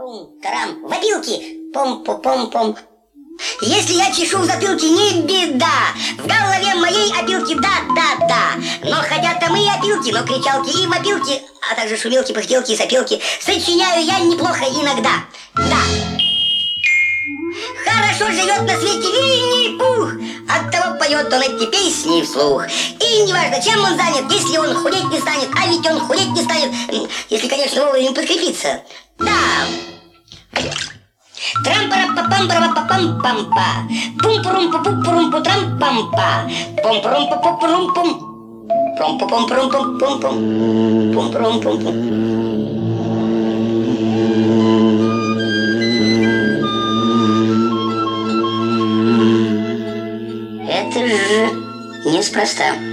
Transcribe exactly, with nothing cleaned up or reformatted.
Пум-пум-пум, тарам, в опилке, пом-пом-пом-пом. Если я чешу в затылке, не беда. В голове моей опилки, да-да-да. Но хотя там и опилки, но кричалки и вопилки, а также шумелки, пыхтелки и сопелки сочиняю я неплохо иногда. Да. Хорошо живет на свете Винни-Пух, оттого поет он эти песни вслух. И неважно, чем он занят, если он худеть не станет, а ведь он худеть не станет, если, конечно, вовремя подкрепиться. Да. Трам-пара-па-пам-пара-па-пам-пам-па. Пум-пурум-пу-пу-пурум-пу-трам-пам-па. Пум-пурум-пу-пу-пурум-пум. Пум-пум-пум-пум-пум-пум. Пум-пурум-пум-пум. Это же неспроста.